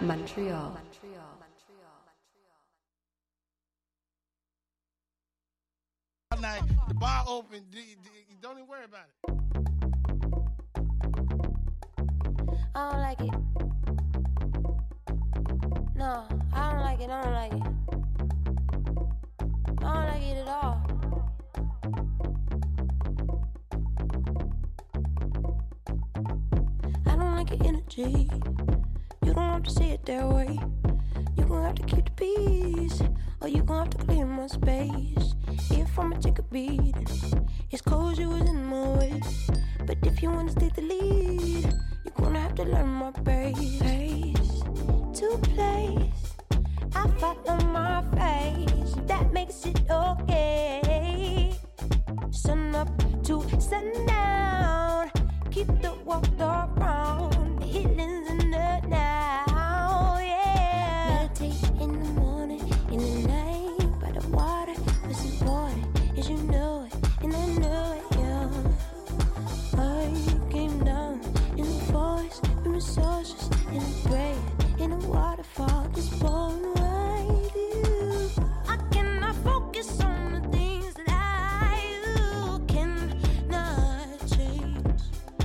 Montreal. Night, the bar open. Don't even worry about it. I don't like it. No, I don't like it. I don't like it. I don't like it at all. I don't like your energy. You don't have to say it that way. You gon' have to keep the peace, or you gon' have to clear my space. If I'ma take a beat, it's 'cause you was in my way. But if you wanna take the lead, you're gonna have to learn my pace. Place to place, I follow my face. That makes it okay. Sun up to sundown, keep the walk around. The healing's in the now, yeah. Meditate in the morning, in the night, by the water. What's important is you know it, and I know it, yeah. I came down in the forest, with massages, in the prayer, in the waterfall, just born right you. I cannot focus on the things that I cannot change.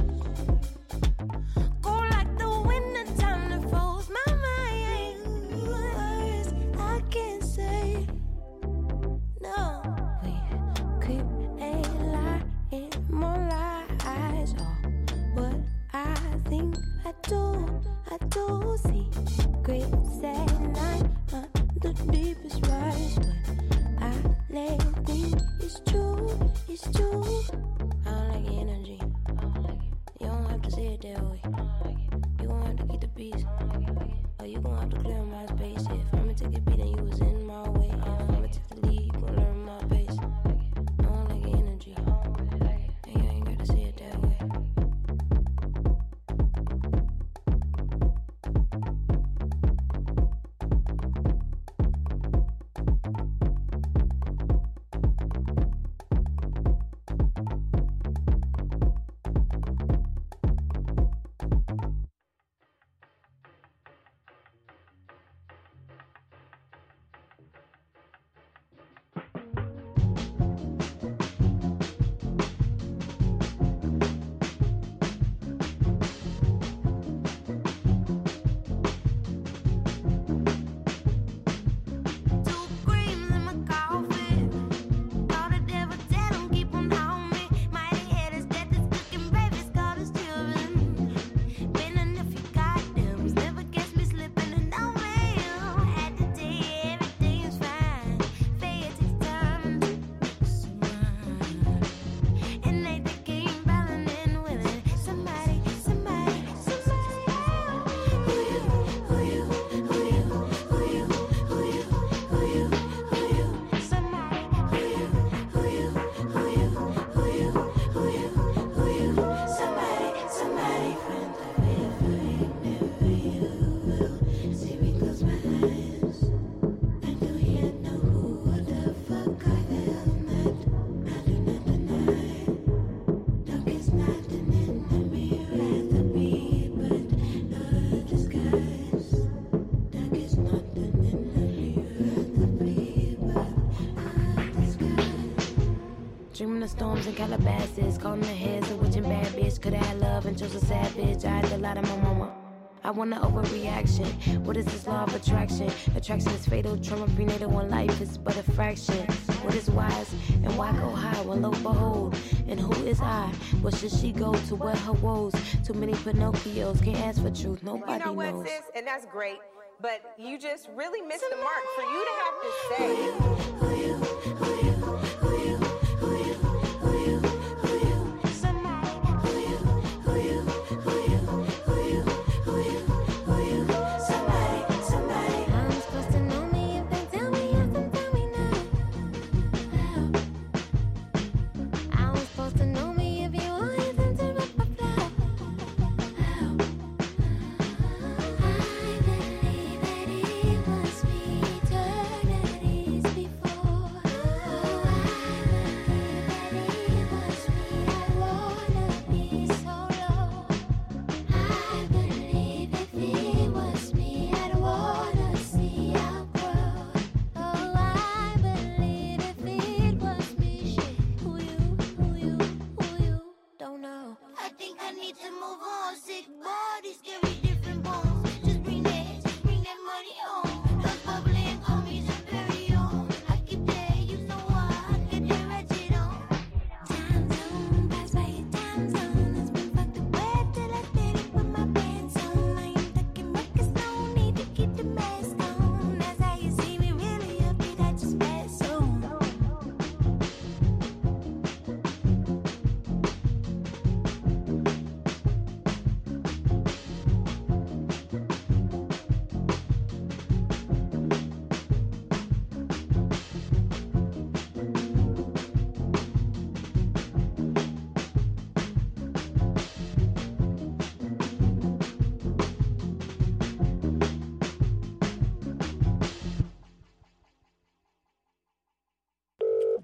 Go like the winter time that froze my mind. I can't say no. We keep a lie in more lies. Oh, what I think I do see. Great sad night the deepest rise. What I lay think is true, it's true. I don't like your energy. I don't like it. You don't have to say it that way. I don't like it. You gon' have to keep the peace. I don't like it. Or you gon' have to clear my space. If I'ma take a beat and you was in my way. If I'ma take the lead, you gon' learn my pace. I don't like your energy. I don't really like it. And you ain't gotta say it that way. Dreaming of storms in Calabasas, calling the heads a witch and bad bitch. Could I have love and chose a savage? I had to lie to my mama. I want an overreaction. What is this law of attraction? Attraction is fatal, trauma prenatal when life is but a fraction. What is wise and why go high when low behold? And who is I? Where should she go to wear her woes? Too many Pinocchios can't ask for truth. Nobody knows. You know what, knows. sis? And that's great. But you just really missed the mark for you to have to say. Before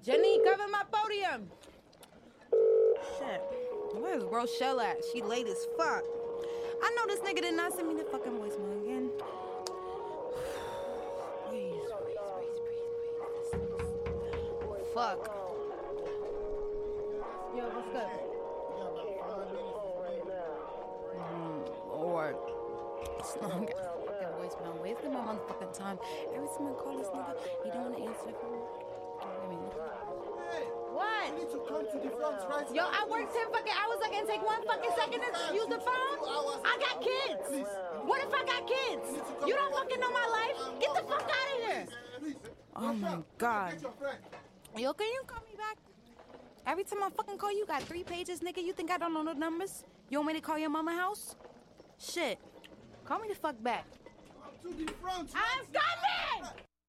Jenny, cover my podium. Shit. Where's Rochelle at? She late as fuck. I know this nigga did not send me the fucking voicemail again. Please. Fuck. Yo, what's up? Lord. It's long as fucking voicemail. Wasting my motherfucking time. Every time I call this nigga, he don't want to answer the phone. What? You need to come to the front right Yo, I work 10 fucking hours. I can take 1 fucking second to use the phone? I got kids. Please. What if I got kids? You don't fucking know my life. Get the fuck out of here. Please. Oh my God. Get your friend. Yo, can you call me back? Every time I fucking call you, got 3 pages, nigga. You think I don't know the numbers? You want me to call your mama house? Shit. Call me the fuck back. To the front. I'm coming!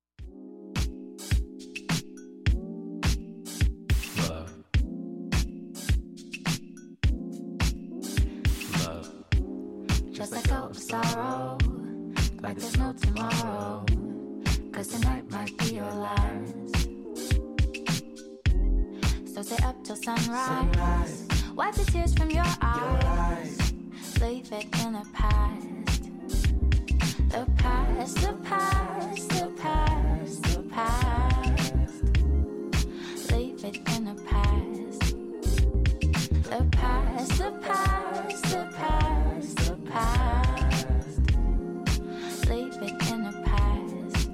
Just let go of sorrow, like there's no tomorrow, 'cause tonight might be your last. So stay up till sunrise, wipe the tears from your eyes, leave it in the past. The past, the past, the past, the past. Leave it in the past. The past, the past, the past, the past. Leave it in the past.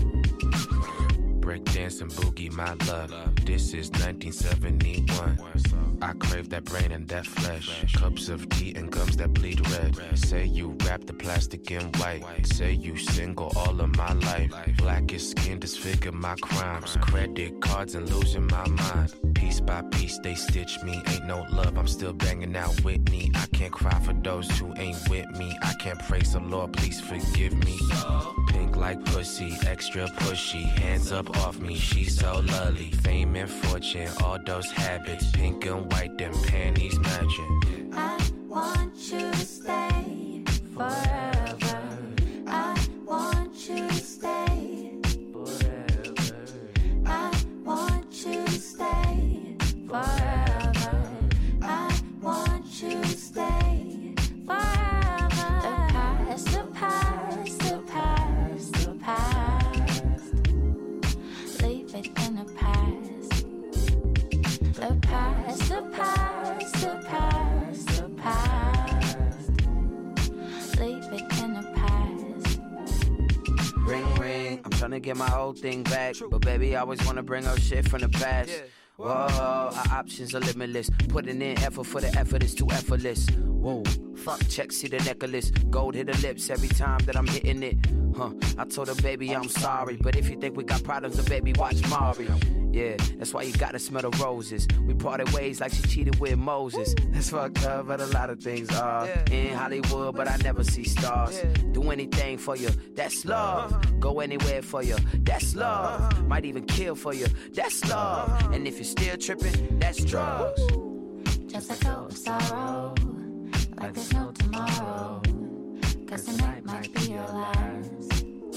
Breakdance and boogie, my love. This is 1971. I crave that brain and that flesh. Cups of tea and gums that bleed red. Say you wrap the plastic in white. Say you single all of my life. Blackest skin disfigure my crimes. Credit cards and losing my mind. Piece by piece they stitch me. Ain't no love, I'm still banging out Whitney. I can't cry for those who ain't with me. I can't praise the Lord, please forgive me. Pink like pussy, extra pushy. Hands up off me, she's so lovely. Fame and fortune, all those habits. Pink and white, them panties matching. I want you to stay forever. I want you to stay forever. I want you to stay forever. I want you to stay forever. The past, the past, the past, the past. Leave it in the past. The past, the past, the past, the past. Leave it in the past. Ring, ring, I'm tryna get my old thing back. But baby, I always wanna bring up shit from the past. Whoa, our options are limitless. Putting in effort for the effort is too effortless. Whoa, fuck, check, see the necklace. Gold hit her lips every time that I'm hitting it. I told her, baby, I'm sorry. But if you think we got problems, then baby, watch Mari. Yeah, that's why you gotta smell the roses. We parted ways like she cheated with Moses. That's fucked up, but a lot of things are. In Hollywood, but I never see stars. Do anything for you, that's love. Go anywhere for you, that's love. Might even kill for you, that's love. And if you're still tripping, that's drugs. Just let go of sorrow, like there's no tomorrow, 'cause tonight might be your last.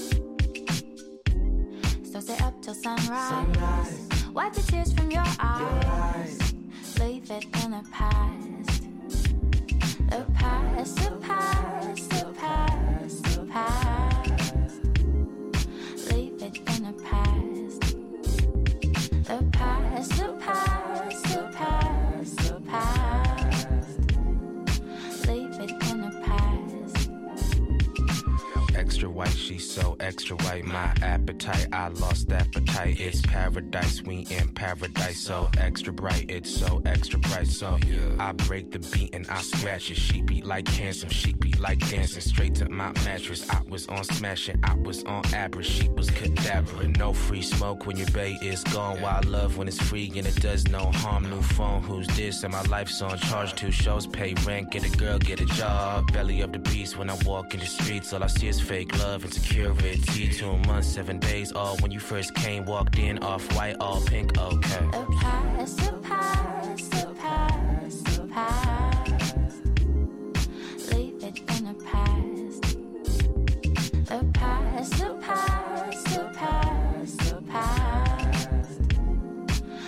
So stay up till sunrise, wipe the tears from your eyes, leave it in the past. The past, the past, the past, the past. Leave it in the past. The past, the past, the past, the past. Leave it in the past. Extra white, she's so extra white. My appetite, I lost appetite. It's paradise, we in paradise. So extra bright, it's so extra bright. So I break the beat and I scratch it. She beat like cancer, she beat like dancing. Straight to my mattress, I was on smashing, I was on average. She was cadaver. No free smoke when your bae is gone. Wild love when it's free and it does no harm. New phone, who's this? And my life's on charge. 2 shows, pay rent, get a girl, get a job. Belly of the beast when I walk in the streets. All I see is fake love and security. 2 months, 7 days, all when you first came. Walked in, off-white, all pink, okay. The past, the past, the past, the past. Leave it in the past. The past, the past, the past, the past.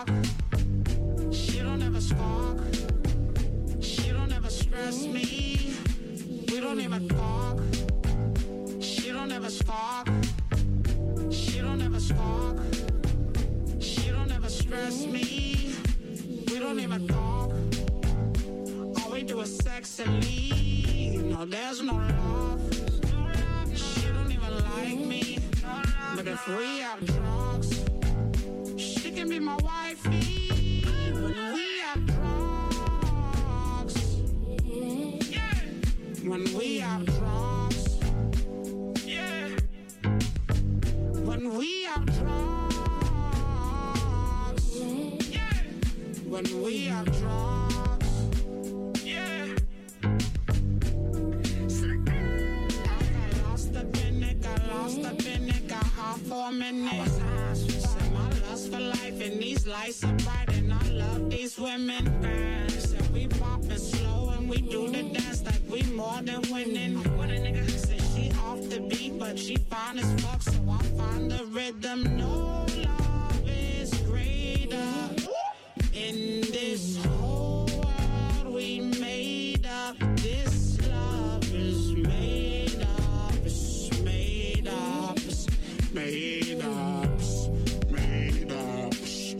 talk. She don't ever spark. She don't ever stress me. We don't even talk. She don't ever spark. She don't ever spark. She don't ever stress me. We don't even talk. All we do is sex and leave. No, there's no love. She don't even like me. But if we have drugs, she can be my wifey. When we have drugs, yeah. When we have drugs, yeah. When we have drugs, yeah. When we have drugs, yeah. Lost up in it, got hot for a minute. Said my lust for life and these lights are bright and I love these women. Said we poppin' slow and we do the dance like we more than winning. What a nigga said she off the beat but she fine as fuck, so I find the rhythm. No love is greater in this whole world we made up. This love is made up. Made up, made up, made up.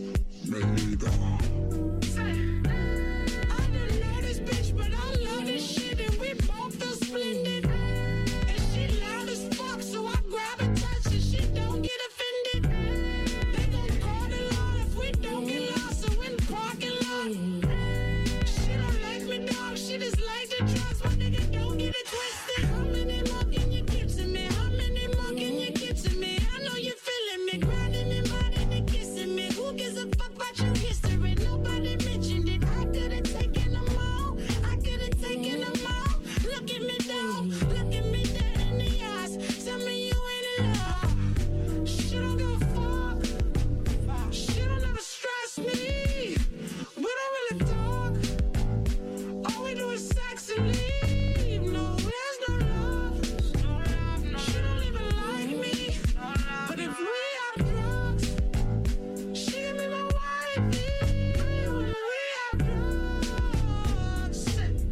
I didn't know this bitch, but I love this shit, and we both feel splendid. And she loud as fuck, so I grab and touch, and she don't get offended. They gon' call the law if we don't get lost, so in the parking lot. She don't like me, dog. She just like the drugs, my nigga. Don't get it twisted. How many more can you give to me? How many more can you give to me? I know you're feeling me, grinding me, minding and kissing me. Who gives a fuck about your history? Nobody mentioned it. I could've taken them all. I could've taken them all. Look at me, dog. Look at me dead in the eyes. Tell me you ain't in love. She don't give a fuck. She don't ever stress me. We don't really talk. All we do is sex and leave. No, there's no love. She don't even like me. But if we have drugs, she can be my wifey. When we have drugs,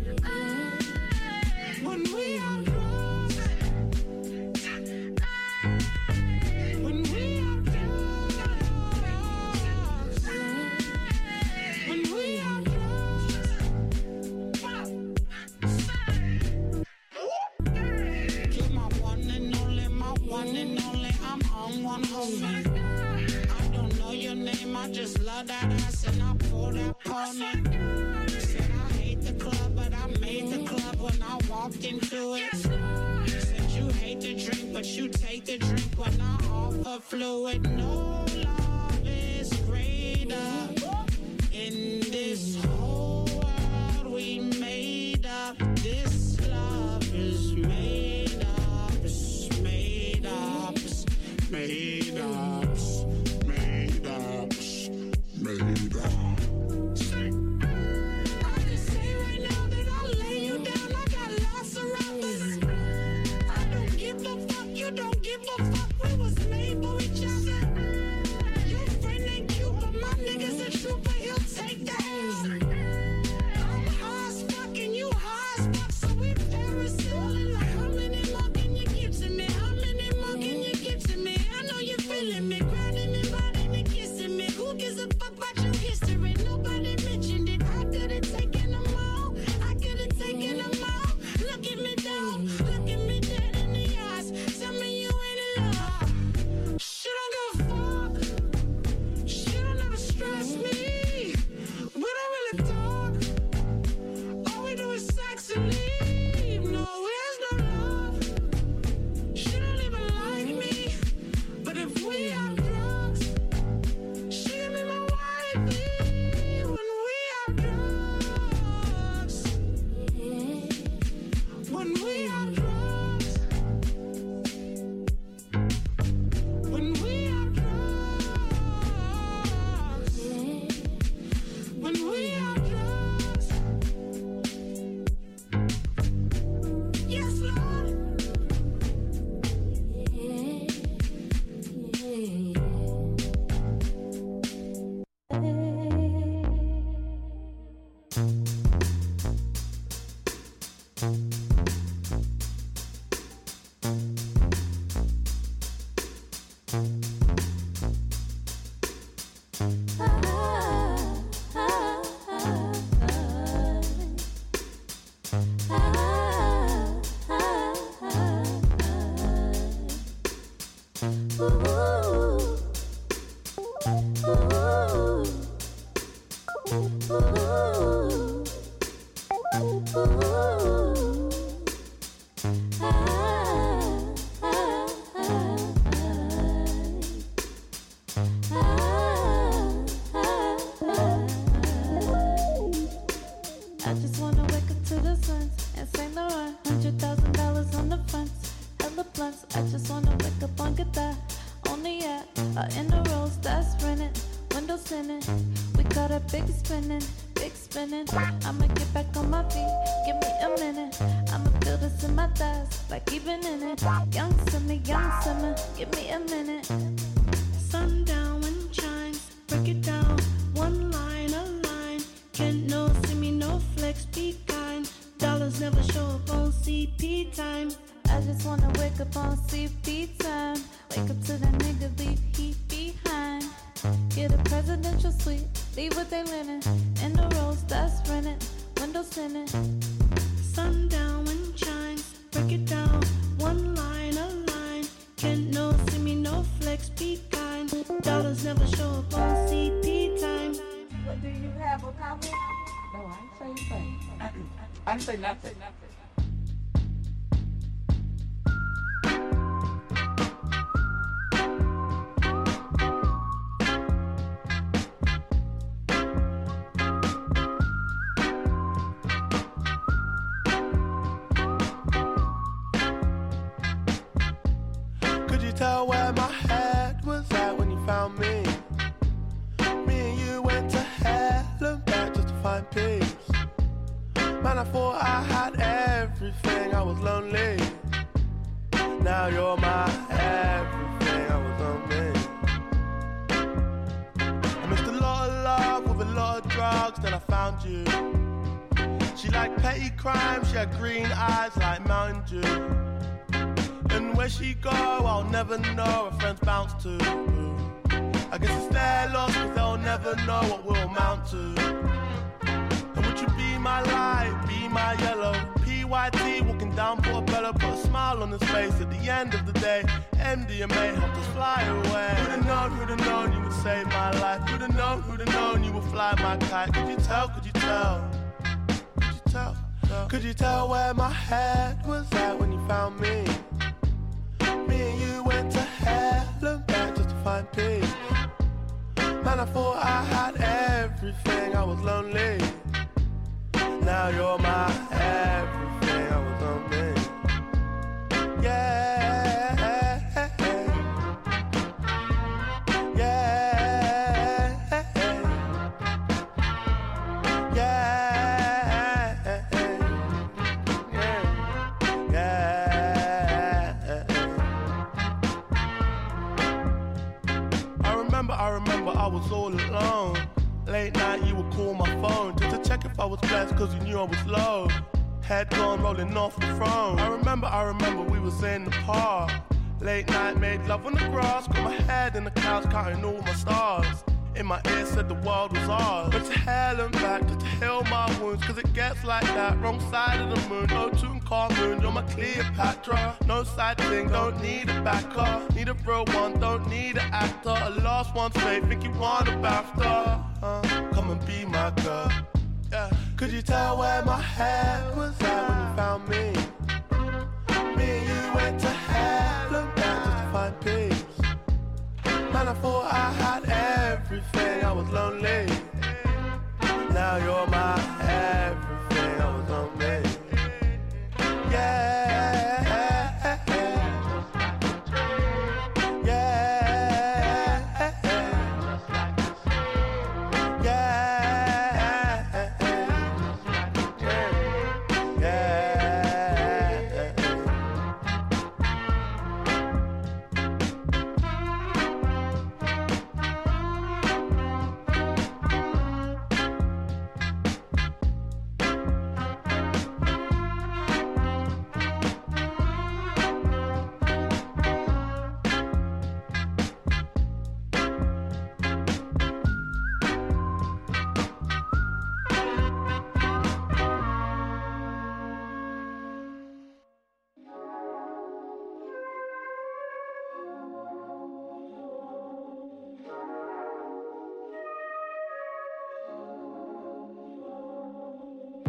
when we have drugs, when we have drugs, when we have drugs. You're my one and only, my one and only. I'm on one homie. I don't know your name, I just love that ass and I pull that pony. Said I hate the club, but I made the club when I walked into it. Said you hate the drink, but you take the drink when I offer fluid. No love is greater in this whole world we made up. This love is made up, it's made up, it's made up, it's made up, it's made up. I just say right now that I'll lay you down. I got lots of rappers. I don't give a fuck, you don't give a fuck. We was made for each other. Your friend ain't cute, but my nigga's a trooper. He'll take the ass. I'm high as fuck and you high as fuck, so we parasailing. Like how many more can you give to me? How many more can you give to me? I know you I just wanna wake up to the sun and Saint Laurent, $100,000 on the front, hella blunts. I just wanna wake up on guitar, on the yacht, in the rolls that's rented, windows tinted. We got a big spinning, big spinning. I'ma get back on my feet, give me a minute. I'ma feel this in my thighs, like even in it. Young summer, give me a minute. Sundown when chimes, break it down, one line, a line. Can't no see me, no flex, be kind. Dollars never show up on CP time. I just wanna wake up on CP time. Wake up to that nigga, leave heat behind. Get a presidential suite, leave with they linen. In the rolls that's rented, windows tinted. Sundown when chimes, break it down, one line, a line. Can't no see me, no flex, be kind. Dollars never show up on CP time. What do you have a comment? No, I ain't say anything. I didn't say nothing. Could you tell where my head was at when you found me? Me and you went to hell and back just to find peace. Man, I thought I had everything, I was lonely. Now you're my everything, I was lonely. I missed a lot of love with a lot of drugs, then I found you. She liked petty crime, she had green eyes like Mountain Dew. And where she go, I'll never know, her friends bounce to. I guess it's their loss, cause they'll never know what we'll amount to. And would you be my light, be my yellow? PYT walking down Portobello, put a smile on his face at the end of the day. MDMA helped us fly away. Who'd have known you would save my life? Who'd have known you would fly my kite? Could you tell, could you tell? Could you tell? Could you tell where my head was at when you found me? Me and you went to hell and back just to find peace. Man, I thought I had everything, I was lonely. Now you're my everything, I was lonely. Yeah. I remember I was all alone. Late night you would call my phone just to check if I was blessed cause you knew I was low. Head gone rolling off the throne. I remember we was in the park. Late night made love on the grass. Got my head in the clouds counting all my stars. In my ear said the world was ours. But to hell and back just to heal my wounds. Cause it gets like that, wrong side of the moon. No Tutankhamun, you're my Cleopatra. No side thing, don't need a backer. Need a real one, don't need an actor. A lost one's fate, think you want a BAFTA. Come and be my girl. Yeah. Could you tell where my head was at when you found me? Me and you went to hell and back just to find peace. Man, I thought I had everything, I was lonely. Now you're my everything, I was lonely. Yeah.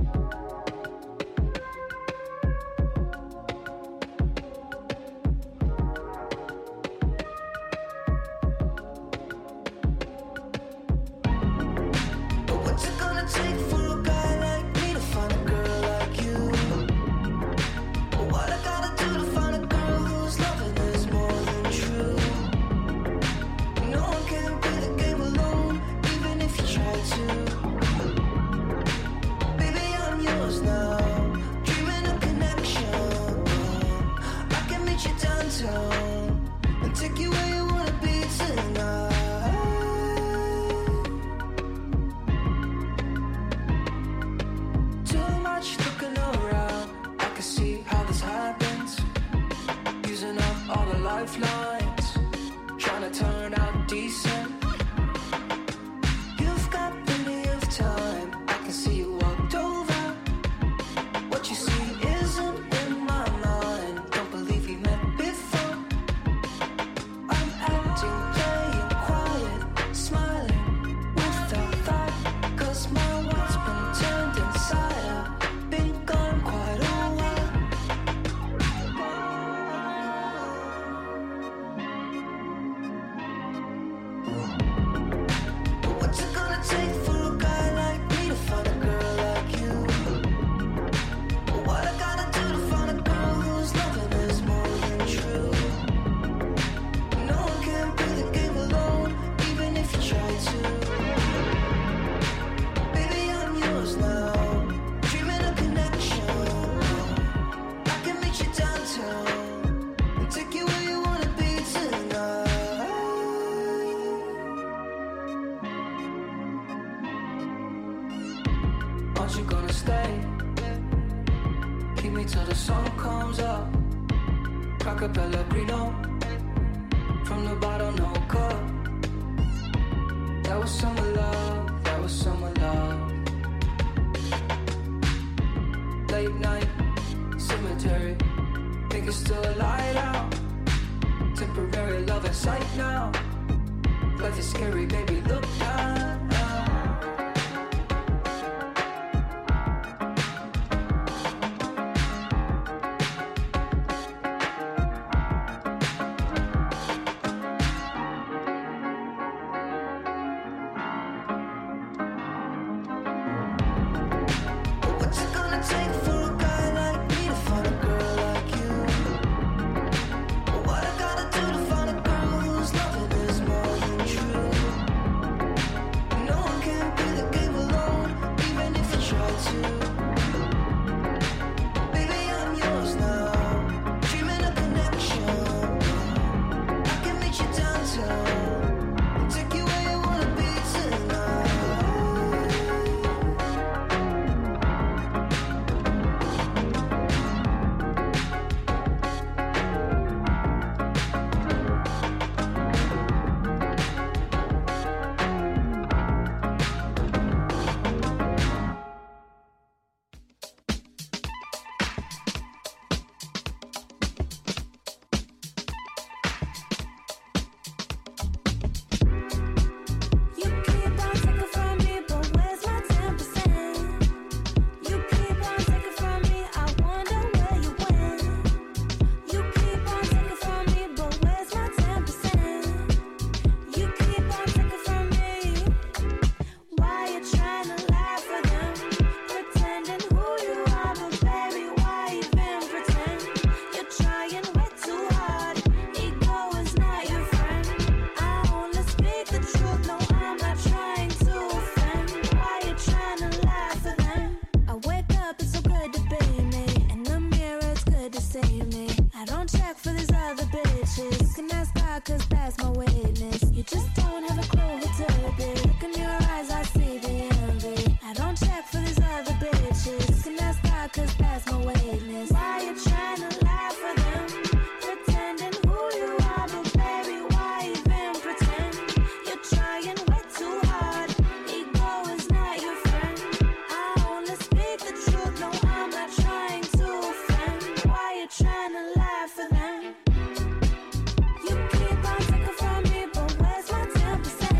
You keep on taking from me, but where's my 10%?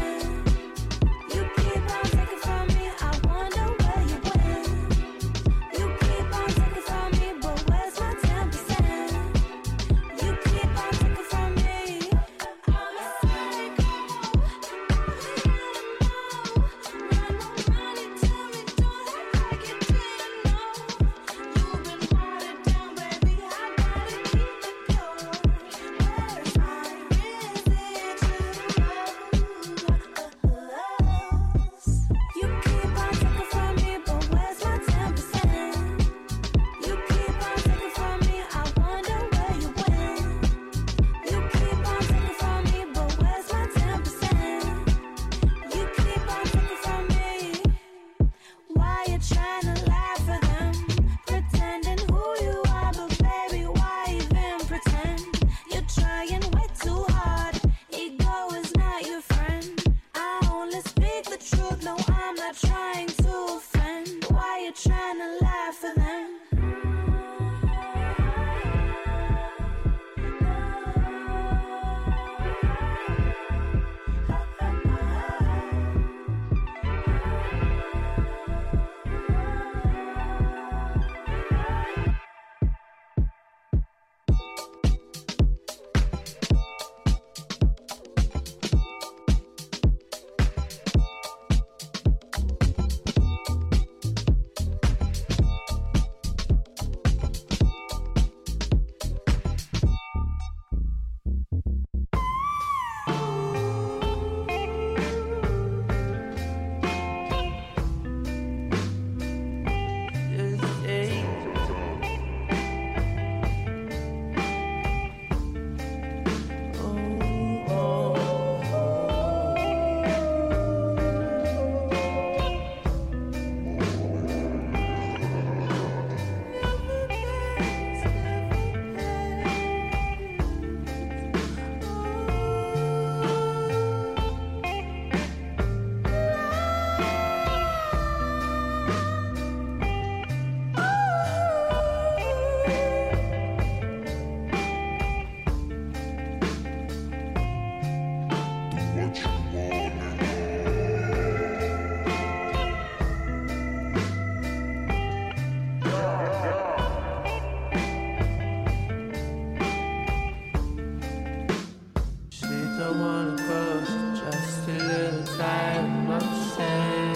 don't wanna go, just a little time of sand.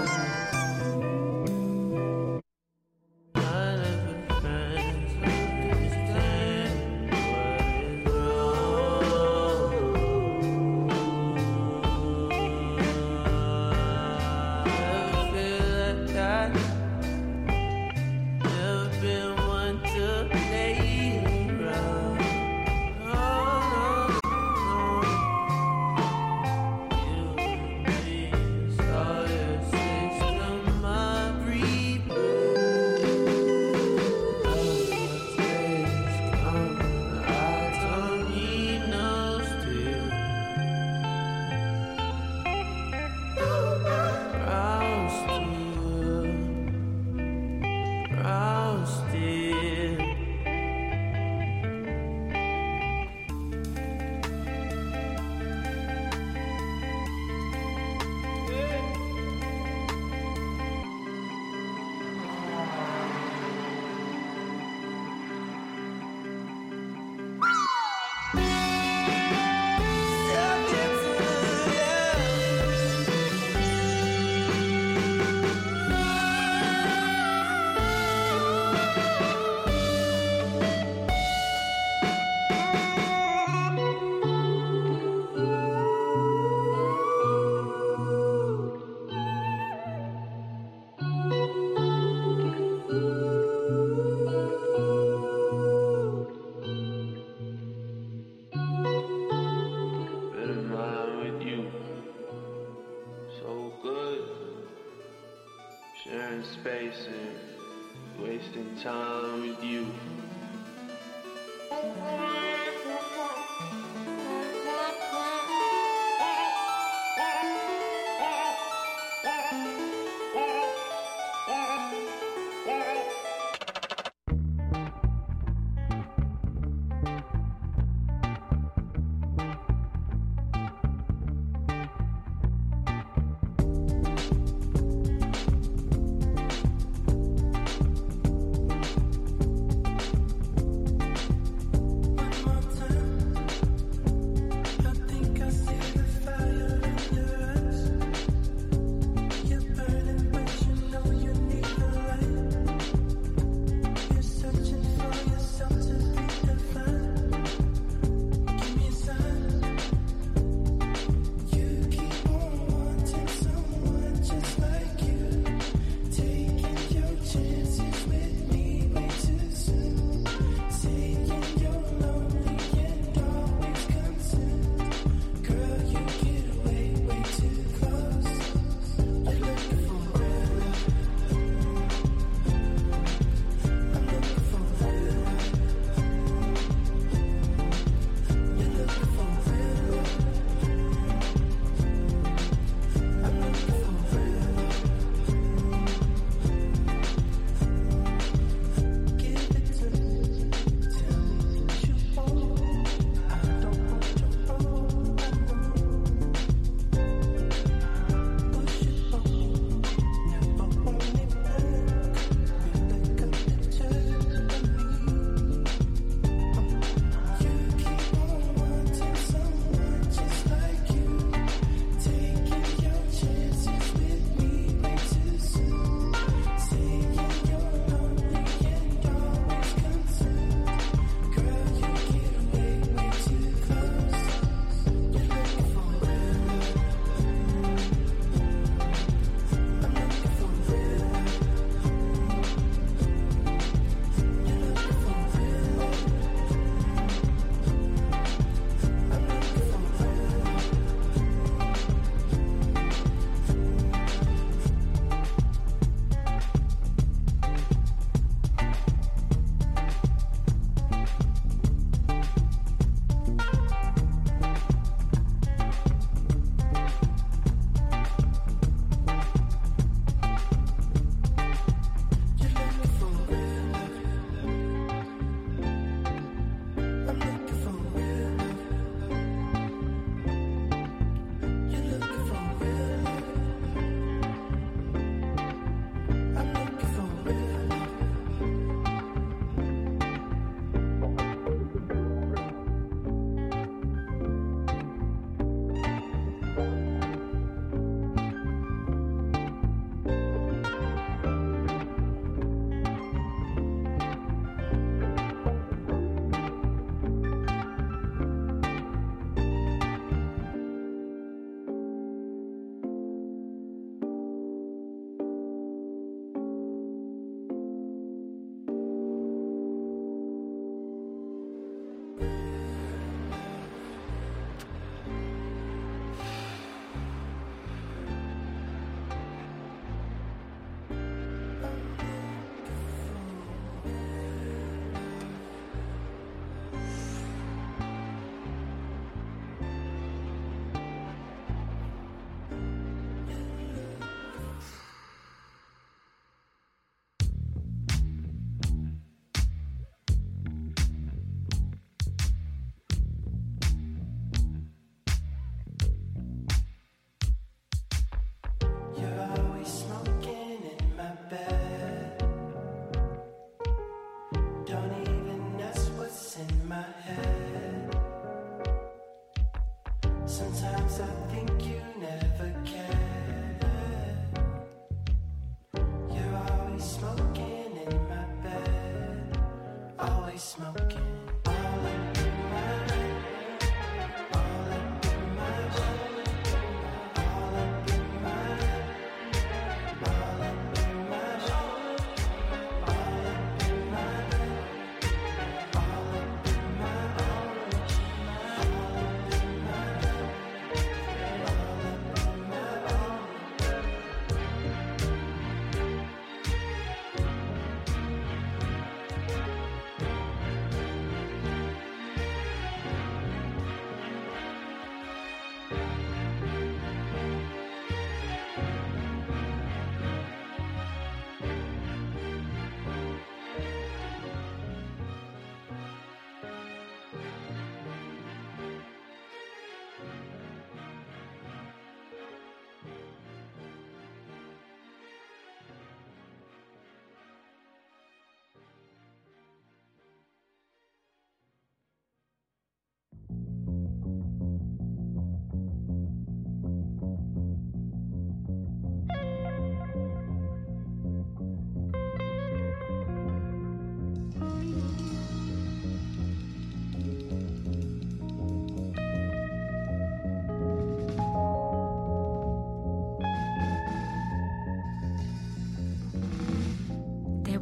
None of the friends understand what is wrong. Never feel like I never been one to play around. No, no, no. You and me is all your system I breathe. Days come, I don't need no steel. Brown steel, brown steel. Better mind with you. So good. Sharing space and wasting time with you.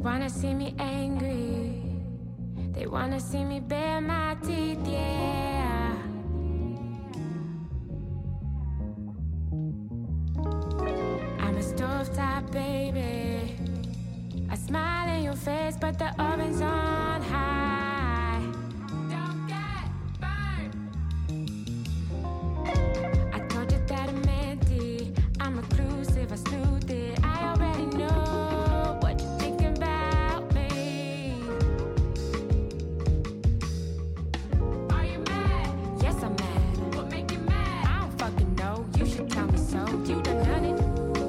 wanna see me angry. They wanna see me bare my teeth, yeah. I'm a stovetop baby. I smile in your face, but the oven's on high. Don't get burned. I told you that I'm empty. I'm reclusive, I snooped it. I already know what you're thinking about me. Are you mad? Yes, I'm mad. What make you mad? I don't fucking know. You should tell me so. You done done it.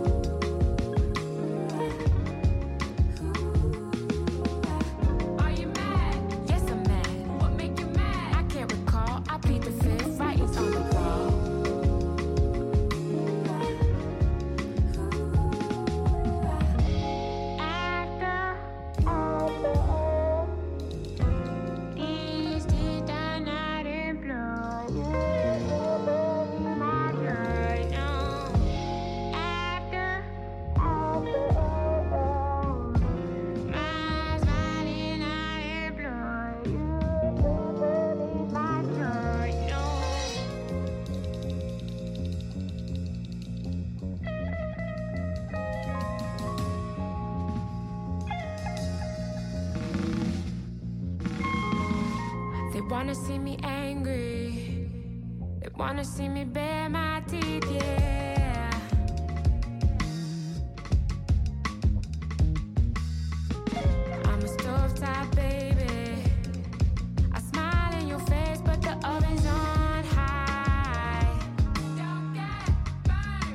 Are you mad? Yes, I'm mad. What make you mad? I can't recall. I plead the fifth. Writings on the wall. These teeth are not employed. You can't believe my joy, no. After my smiling not employed. You can't believe my joy, no. They wanna see me angry. They wanna see me bare my teeth, yeah. I'm a stovetop baby. I smile in your face, but the oven's on high. Don't get burned.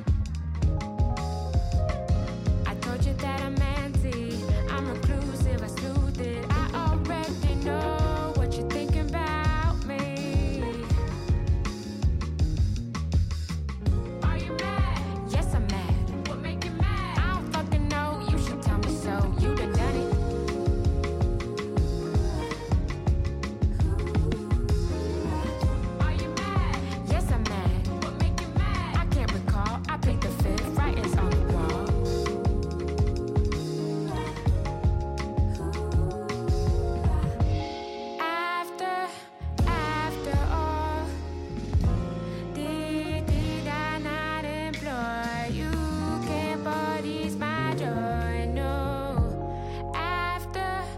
I told you that I'm anti. I'm reclusive, I smoothed it. I already know what you're thinking about me. Are you mad? Yes, I'm mad. What make you mad? I don't fucking know. You should tell me so. You done done it. Are you mad? Yes, I'm mad. What make you mad? I can't recall. I plead the fifth. Writings on the wall. After all, these are not employed. You can't police my joy, no. After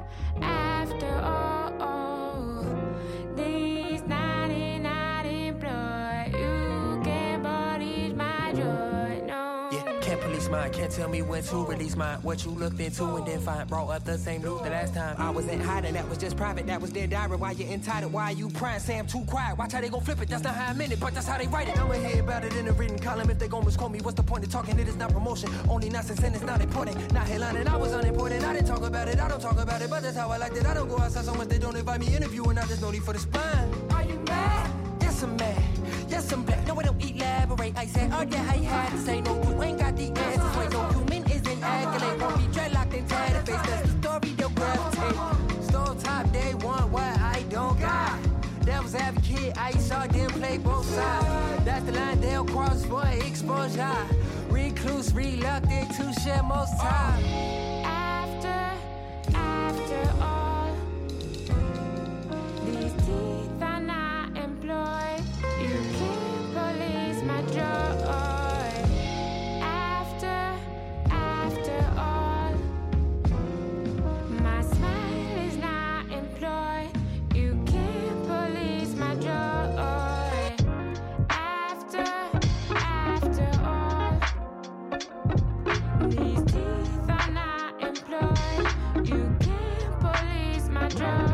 all, these 99 employed. You can't police my joy, no. Yeah, can't police mine, can't tell me when to release mine. What you looked into and then find brought up the same news the last time. I wasn't hiding, that was just private, that was their diary. Why you entitled, why you prying, say I'm too quiet. Watch how they gon' flip it, that's not how I meant it, but that's how they write it. I'ma hear about it in a written column. If they gon' misquote me, what's the point of talking? It is not promotion, only nonsense and it's not important. Not headlining, I was unimportant, I didn't talk about it, I don't talk about it, but that's how I liked it. I don't go outside so much they don't invite me interviewing, I just no need for the spine. Are you mad? Yes, I'm mad. Yes, I'm black. No, I don't elaborate. I said, oh yeah, I had to say no. You ain't got the answers. Wait, no human is an accolade. Won't be dreadlocked and tatted face. That's the story they'll gravitate. Stole top day one, what I don't got. Devil's advocate, I saw them play both sides. That's the line they'll cross for exposure. Recluse, reluctant to share most time. After all, these teeth are not employed. You can't police my joy. After all, my smile is not employed. You can't police my joy. After all, these teeth are not employed. You can't police my joy.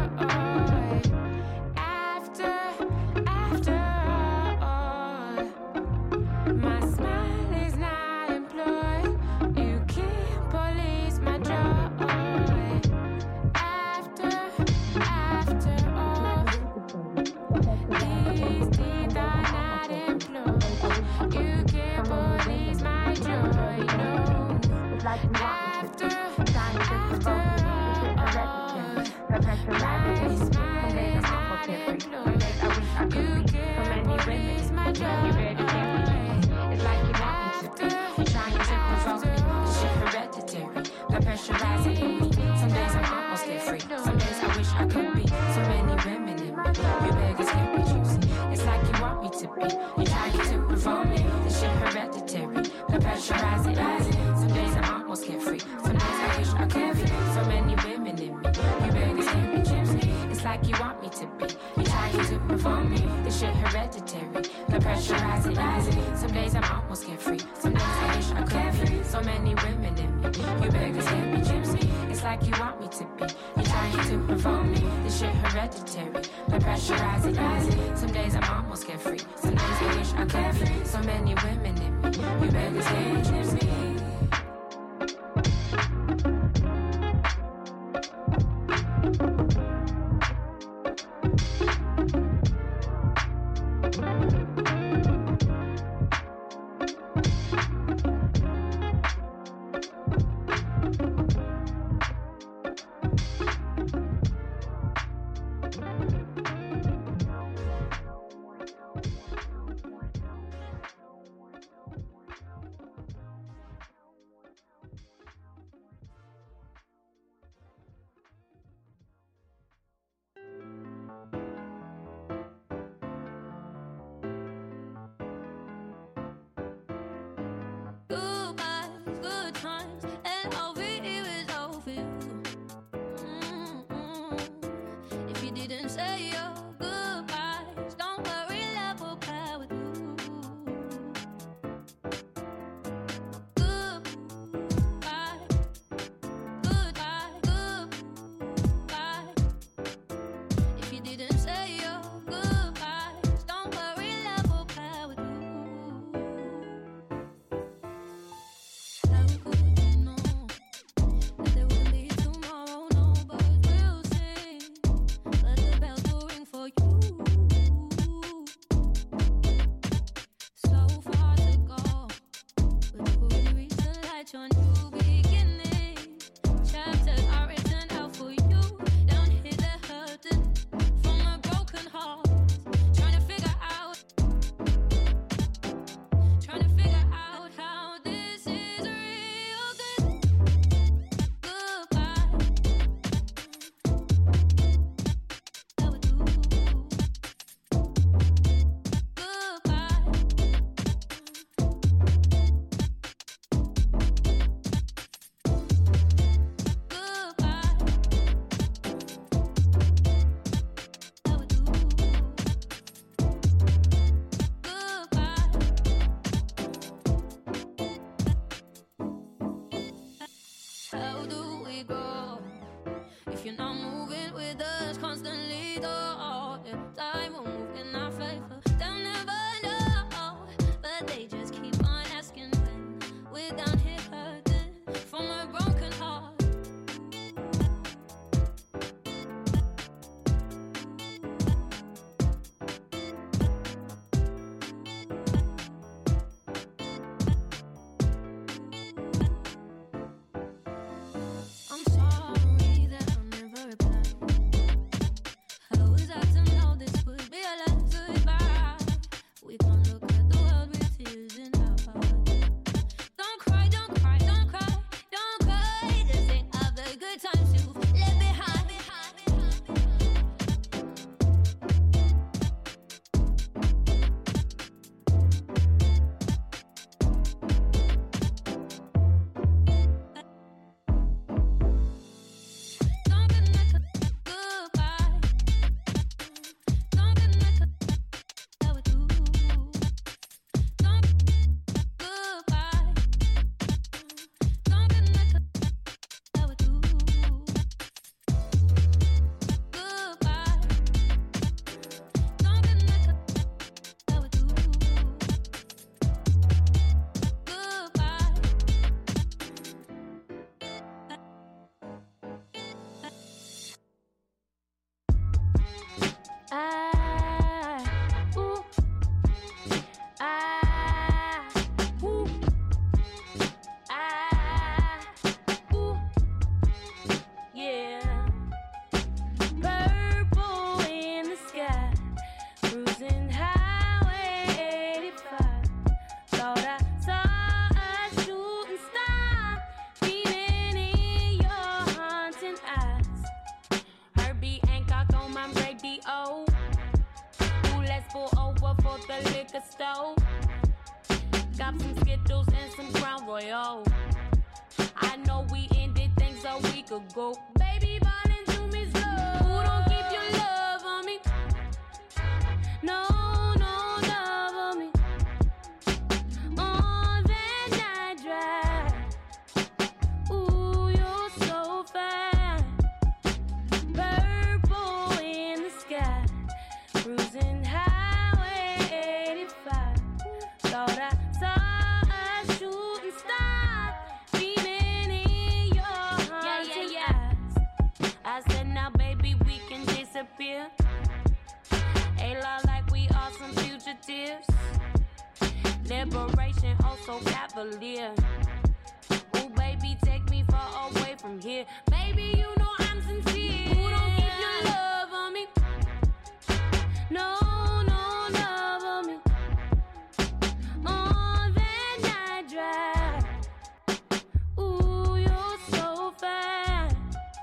After all, my smile is not employed. You can't police my joy. After all, these teeth are not employed. You can't police my joy. No. After all, my smile is not employed. You can't police my joy. It's like you're walking to me, trying to provoke me. Shit hereditary, blood pressure rising for me. Some days me. You're trying to provoke me. This shit hereditary. The pressure rising, rising. Some days I'm almost carefree. Some days I wish I could be. So many women in me. You beggars can't be gypsy. It's like you want me to be. You're trying to provoke me. This shit hereditary. The pressure rising, rising. Some days I'm almost carefree. Some days I wish I could be. So many women in me. You beggars can't be gypsy. It's like you want me to be. You're trying to provoke me. This shit hereditary. The pressure rising, rising. Some days I'm almost carefree. Some days I wish I could be. So many women in me. You beggars can't be gypsy. Got some Skittles and some Crown Royal. I know we ended things a week ago. Baby, ballin' to me slow. Who don't keep your love on me? No, no love on me. On that night drive. Ooh, you're so fine. Purple in the sky. Cruising highway 85. Thought I saw a shooting star beaming in your haunted eyes. I said, now baby, we can disappear. A lot like we are some fugitives. Liberation, also cavalier. Ooh, baby, take me far away from here. Baby, you know I'm sincere. Who don't keep your love on me? No, no love on me. On that night drive. Ooh, you're so fine.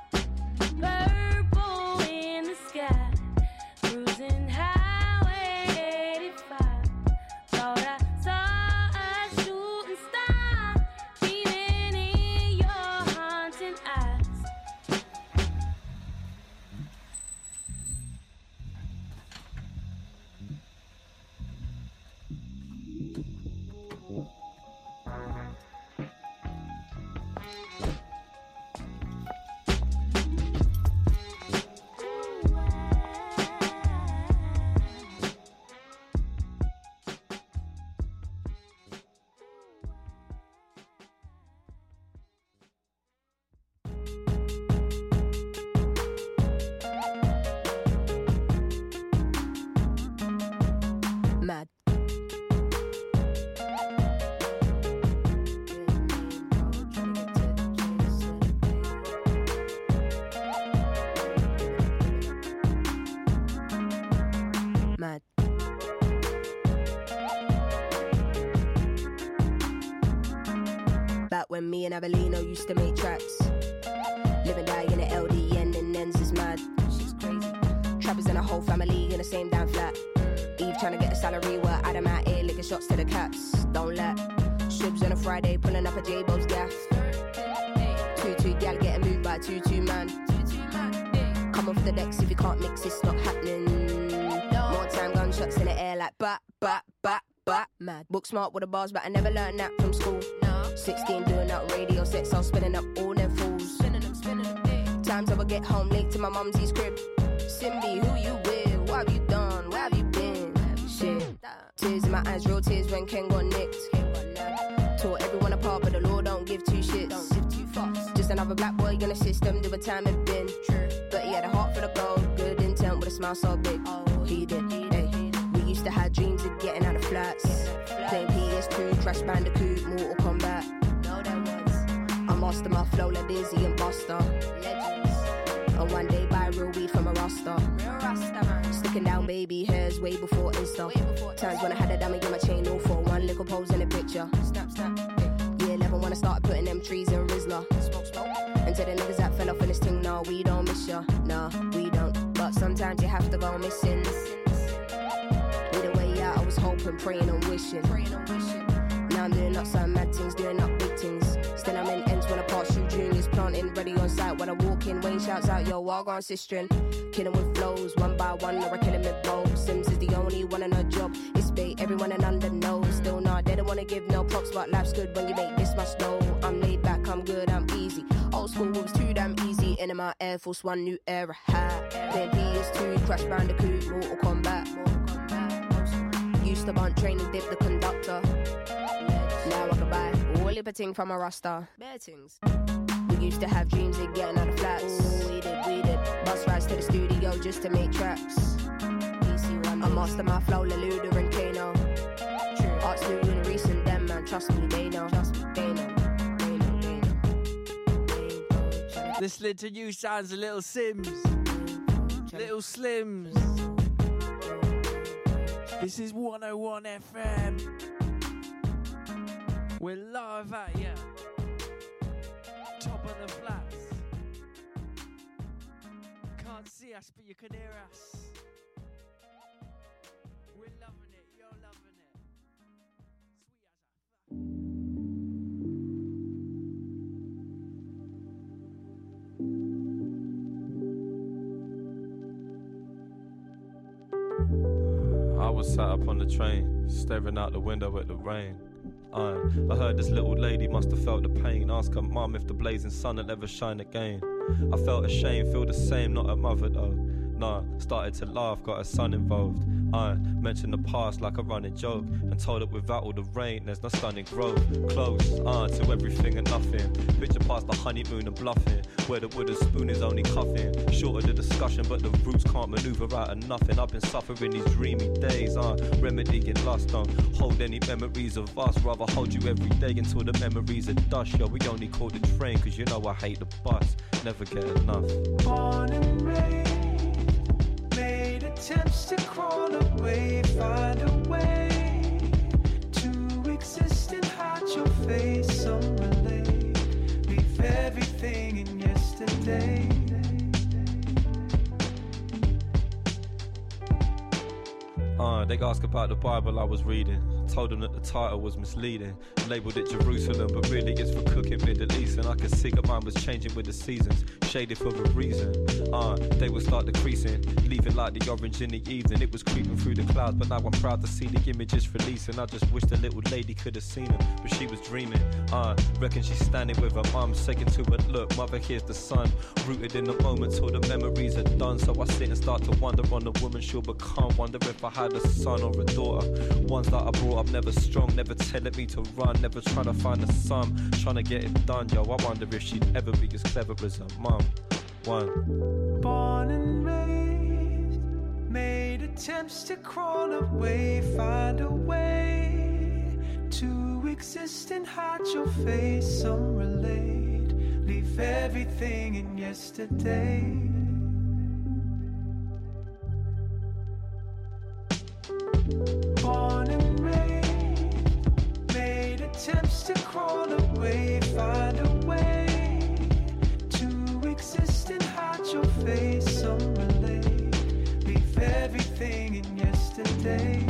Purple in the sky. Cruising highway 85. Thought I saw a shooting star beaming in your haunting eyes. Mad. Mad. Back when me and Avelino used to make tracks. Live and die in the LDN and ends is mad. Shit's crazy. Trappers and a whole family in the same damn flat. Eve trying to get a salary while Adam out here licking shots to the cats. Don't let Shubs on a Friday pulling up a J-Bo's gaff. 2-2 gal getting moved by 2-2 man. Come off the decks if you can't mix, it's not happening. More time gunshots in the air like bat, bat, bat, bat. Mad. Book smart with the bars, but I never learned that from school. 16 doing up radio sets, I was spinning up all them fools. Times I would get home late to my mumsy's crib. Simbi, who you with? What have you done? Where have you been? Shit. Tears in my eyes, real tears when Ken got nicked. Tore everyone apart, but the law don't give two shits. Just another black boy in the system, do a time it been. But he had a heart for the gold, good intent with a smile so big. He did, hey. We used to have dreams of getting out of flats. Playing PS2, Crash Bandicoot, Mortal Kombat. I master my flow like Dizzy and Buster. And one day buy real weed from a Rasta. Sticking down baby hairs way before Insta. Times when I had a dummy in my chain, all for one little pose in a picture. Year 11 when I started putting them trees in Rizla. And to the niggas that fell off in this thing, nah, we don't miss ya. Nah, we don't. But sometimes you have to go missing. Either way out, I was hoping, praying and wishing. Now I'm doing up some mad things, doing up big things. Still I'm in ends when I pass through juniors, planting ready on site. When I walk in, Wayne shouts out, yo, Walgon sistering. Killing with flows, one by one, or I kill him with bows. Sims is the only one on her job. It's bait, everyone and under knows. Still nah, they don't wanna give no props, but life's good when you make this much dough. I'm laid back, I'm good, I'm easy. Old school was too damn easy. In my Air Force One, new era high. Playing PS2, Crash Bandicoot, Mortal Kombat. Used to bunt train and dip the conductor. Now I can buy all the ting from a Rasta. Bare things. We used to have dreams of getting out of flats. Ooh, we did. Bus rides to the studio just to make tracks. I master my flow, Leluda and Kano. Arts new and recent, them man, trust me, they know. Listening to you sounds a Little Sims. Little Slims. This is 101 FM. We're live at ya. Top of the flats. Can't see us, but you can hear us. We're loving it. You're loving it. Sweet as a sat up on the train, staring out the window at the rain. I heard this little lady must have felt the pain. Ask her mum if the blazing sun will ever shine again. I felt ashamed, feel the same, not a mother though. Nah, started to laugh, got her son involved. I mentioned the past like a running joke, and told her without all the rain there's no stunning growth. Close, to everything and nothing. Picture past the honeymoon and bluffing, where the wooden spoon is only cuffing. Shorter the discussion, but the roots can't maneuver out of nothing. I've been suffering these dreamy days, remedying lust. Don't hold any memories of us, rather hold you every day until the memories are dust. Yo, we only call the train, cause you know I hate the bus. Never get enough. Born and raised, made attempts to crawl away, find a way to exist and hide your face. Some relate, leave everything in yesterday. They asked about the Bible I was reading. Told them that the title was misleading. Labelled it Jerusalem, but really it's for cooking Middle East. And I could see that mine was changing with the seasons, shaded for a reason. They would start decreasing, leaving like the orange in the evening. It was creeping through the clouds, but now I'm proud to see the images releasing. I just wish the little lady could have seen them, but she was dreaming. Reckon she's standing with her mum, saying to her, look, mother, here's the sun. Rooted in the moment till the memories are done. So I sit and start to wonder on the woman she'll become. Wonder if I had a son or a daughter. Ones that I brought up never strong, never telling me to run, never trying to find a sum, trying to get it done. Yo, I wonder if she'd ever be as clever as her mum. One. Born and raised, made attempts to crawl away, find a way to exist and hide your face. Some relate, leave everything in yesterday. Born and raised, made attempts to crawl away, find a way to exist and hide your face. Some relate, leave everything in yesterday.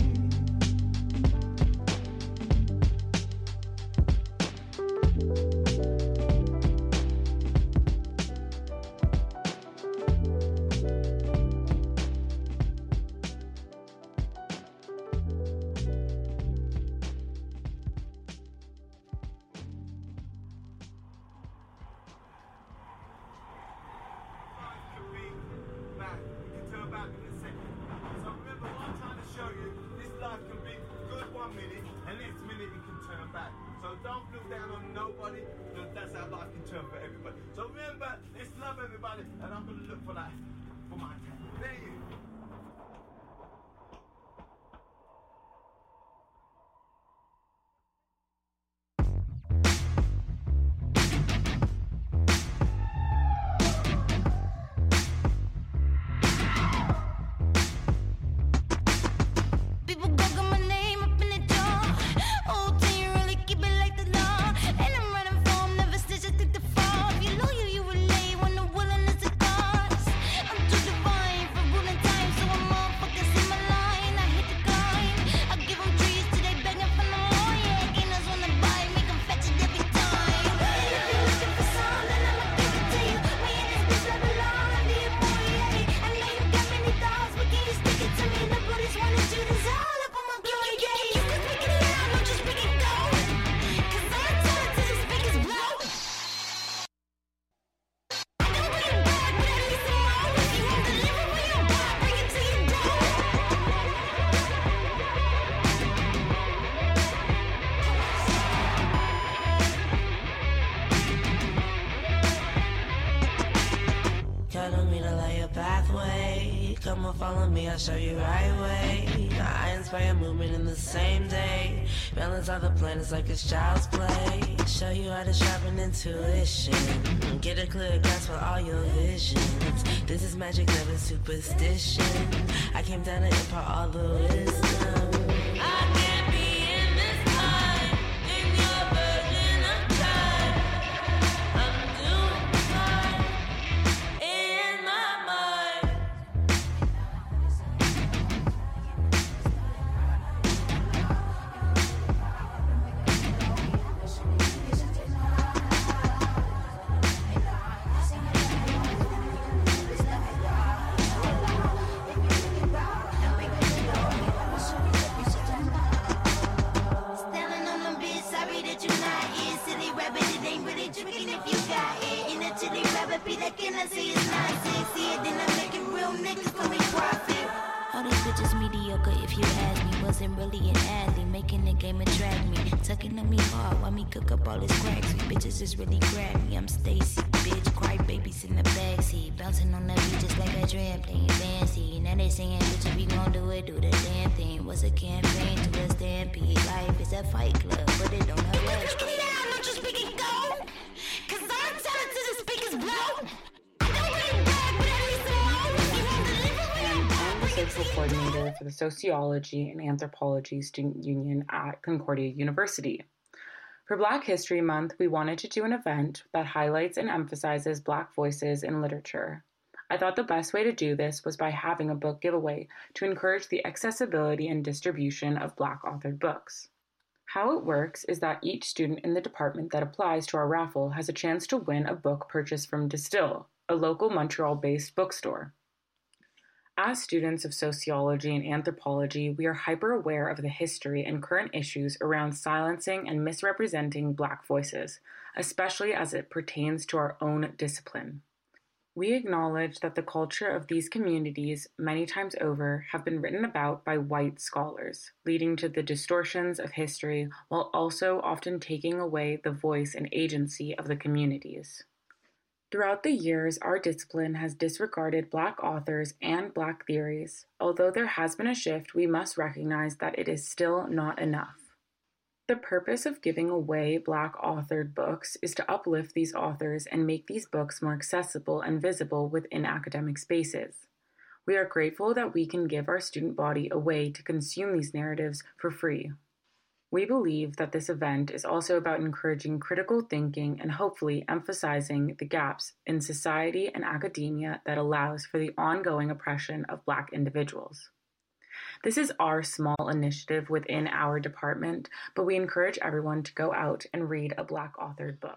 Follow me, I'll show you right way. I inspire movement in the same day. Balance all the planets like it's child's play. Show you how to sharpen intuition. Get a clear grasp for all your visions. This is magic, never superstition. I came down to impart all the wisdom. I can't be in this time, in your version of time. I'm doing fine in my mind. game attract me. Tucking on me hard while me cook up all this crack. Sweet bitches just really grab me. I'm Stacy, bitch, cry babies in the backseat. Bouncing on the beat just like a tramp playing fancy. Now they saying, bitch, if we gon' do it, do the damn thing. What's a campaign to a stampede? Life is a fight club, but it don't have legs. Look at me now, don't you speak it go? Cause I'm talented and speakers blow. I don't really brag, but at least I'm always you won't deliver it. And I'm the social coordinator for the Sociology and Anthropology Student Union at Concordia University. For Black History Month, we wanted to do an event that highlights and emphasizes Black voices in literature. I thought the best way to do this was by having a book giveaway to encourage the accessibility and distribution of Black authored books. How it works is that each student in the department that applies to our raffle has a chance to win a book purchased from Distill, a local Montreal-based bookstore. As students of sociology and anthropology, we are hyper-aware of the history and current issues around silencing and misrepresenting Black voices, especially as it pertains to our own discipline. We acknowledge that the culture of these communities, many times over, have been written about by white scholars, leading to the distortions of history while also often taking away the voice and agency of the communities. Throughout the years, our discipline has disregarded Black authors and Black theories. Although there has been a shift, we must recognize that it is still not enough. The purpose of giving away Black authored books is to uplift these authors and make these books more accessible and visible within academic spaces. We are grateful that we can give our student body a way to consume these narratives for free. We believe that this event is also about encouraging critical thinking and hopefully emphasizing the gaps in society and academia that allows for the ongoing oppression of Black individuals. This is our small initiative within our department, but we encourage everyone to go out and read a Black authored book.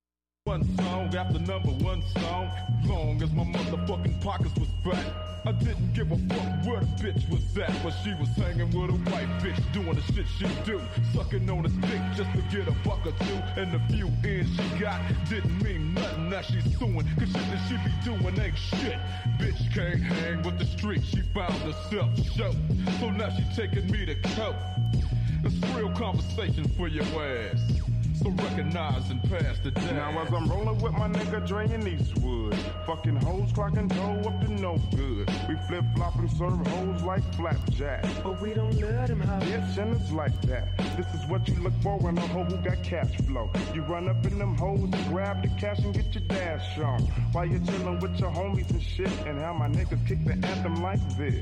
One song after number one song, long as my motherfucking pockets was fat. I didn't give a fuck where the bitch was at, but she was hanging with a white bitch doing the shit she do, sucking on his dick just to get a buck or two, and the few ends she got didn't mean nothing. Now she's suing, cause shit that she be doing ain't shit. Bitch can't hang with the street, she found herself show, so now she taking me to court. It's real conversation for your ass, so recognize and pass the day. Now as I'm rolling with my nigga Dre in Eastwood, fucking hoes clocking dough up to no good. We flip flop and serve hoes like flapjack, but we don't let them have bitch, and it's like that. This is what you look for in a hoe who got cash flow. You run up in them hoes and grab the cash and get your dash on while you're chilling with your homies and shit. And how my niggas kick the anthem like this.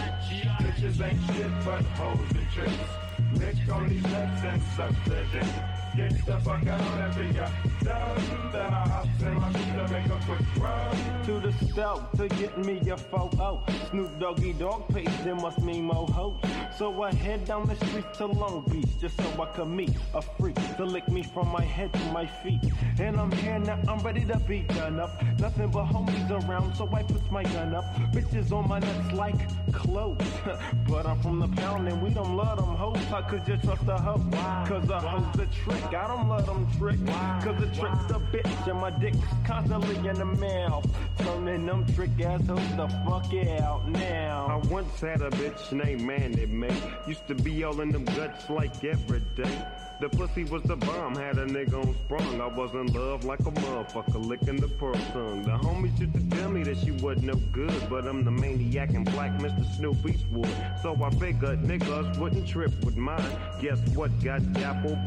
Bitches ain't shit but hoes and tricks. Lick on these nuts and suck the dick. Get the fuck out after you're done. Then I hop in my seat to make a quick run to the stove to get me a photo. Snoop Doggy Dogg page, there must mean more hoes. So I head down the street to Long Beach just so I could meet a freak to lick me from my head to my feet. And I'm here now, I'm ready to be done up. Nothing but homies around, so I put my gun up. Bitches on my nuts like clothes. But I'm from the pound and we don't love them hoes. How could you trust a hoe? Cause a hoe's a trick. I don't let them trick, cause the trick's a bitch and my dick's constantly in the mouth, turning them trick assholes the fuck out now. I once had a bitch named Mandy May, used to be all in them guts like every day. The pussy was the bomb, had a nigga on sprung. I was in love like a motherfucker, licking the pearl tongue. The homies used to tell me that she wasn't no good, but I'm the maniac and black Mr. Snoop Eastwood. So I figured niggas wouldn't trip with mine. Guess what, got dappled